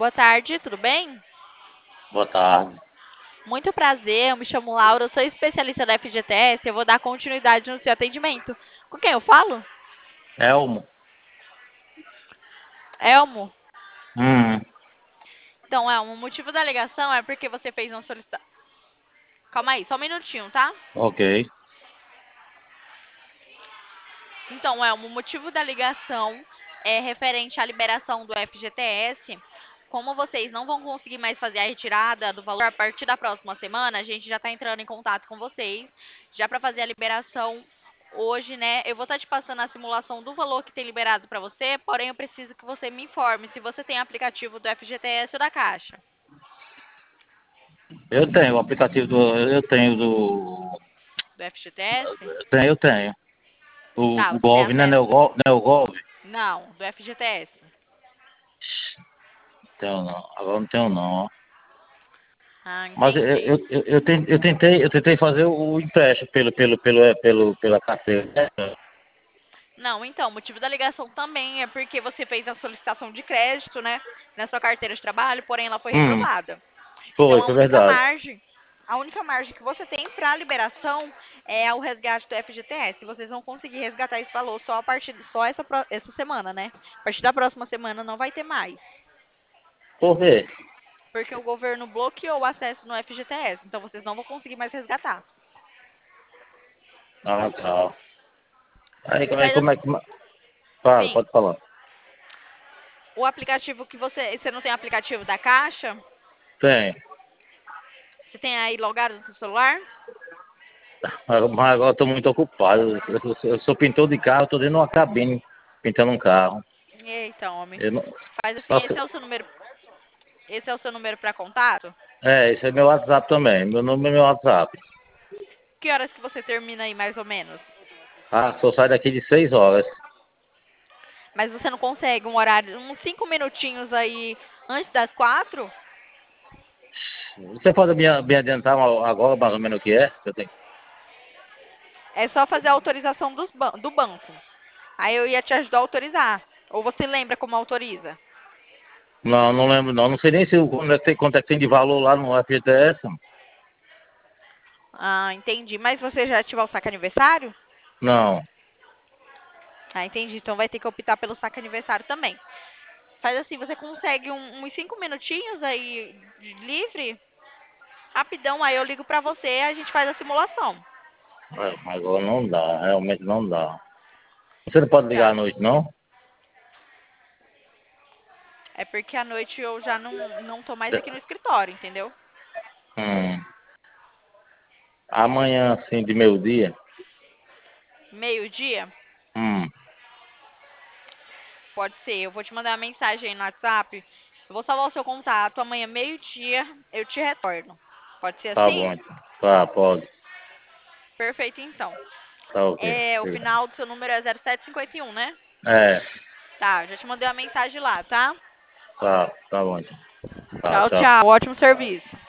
Boa tarde, tudo bem? Boa tarde. Muito prazer, eu me chamo Laura, eu sou especialista da FGTS, eu vou dar continuidade no seu atendimento. Com quem eu falo? Elmo. Elmo. Hum, Então, Elmo, o motivo da ligação é porque você fez uma solicitação. Calma aí, só um minutinho, tá? ok. Então, Elmo, o motivo da ligação é referente à liberação do FGTS. Como vocês não vão conseguir mais fazer a retirada do valor a partir da próxima semana, a gente já está entrando em contato com vocês, já para fazer a liberação hoje, né? Eu vou estar te passando a simulação do valor que tem liberado para você, porém eu preciso que você me informe se você tem aplicativo do FGTS ou da Caixa. Eu tenho o aplicativo do. Eu tenho do. Do FGTS? Eu tenho. Tá, O você tem Gov, né? acesso? Neogov? Não, do FGTS. Tenho não. Agora não tenho não, ó. Ah, Mas entendi. eu tentei fazer o empréstimo pela carteira, né? Não, então, o motivo da ligação também é porque você fez a solicitação de crédito, né, na sua carteira de trabalho, porém ela foi Hum, reprovada. Então, foi verdade. a única margem que você tem para liberação é o resgate do FGTS. Vocês vão conseguir resgatar esse valor só a partir só essa semana, né? A partir da próxima semana não vai ter mais, Por quê? porque o governo bloqueou o acesso no FGTS. Então, vocês não vão conseguir mais resgatar. Ah, tá. Aí Faz como é assim, que. Fala, sim. pode falar. O aplicativo que você não tem aplicativo da Caixa? Tem. Você tem aí logado no seu celular? Mas agora eu tô muito ocupado. Eu sou pintor de carro, tô dentro de uma cabine pintando um carro. Eita, homem. Eu não, Faz assim, só se- esse é o seu número para contato? esse é meu WhatsApp também. Meu nome é meu WhatsApp. Que horas que você termina aí, mais ou menos? Ah, só sai daqui de 6 horas. Mas você não consegue um horário, uns 5 minutinhos aí antes das 4? Você pode me adiantar agora mais ou menos o que é? Eu tenho... É só fazer a autorização do banco. Aí eu ia te ajudar a autorizar. Ou você lembra como autoriza? Não, não lembro não. Não sei nem se quanto é que tem de valor lá no FGTS. Ah, entendi. Mas você já ativou o saque aniversário? Não. Ah, entendi. Então vai ter que optar pelo saque aniversário também. Faz assim, você consegue uns 5 minutinhos aí livre, rapidão, aí eu ligo pra você e a gente faz a simulação. Mas agora não dá, realmente não dá. Você não pode ligar à Tá. noite, não? É porque à noite eu já não tô mais aqui no escritório, entendeu? Hum. Amanhã, assim, de meio-dia. Meio-dia? Hum. Pode ser. Eu vou te mandar uma mensagem aí no WhatsApp. Eu vou salvar o seu contato. Amanhã, meio-dia, eu te retorno. Pode ser Tá assim? bom, então. Tá, pode. Perfeito, então. Tá ok. É, o final do seu número é 0751, né? É, Tá, já te mandei uma mensagem lá, tá? tá bom então. Tá, Tchau, tchau. tchau. Ótimo serviço.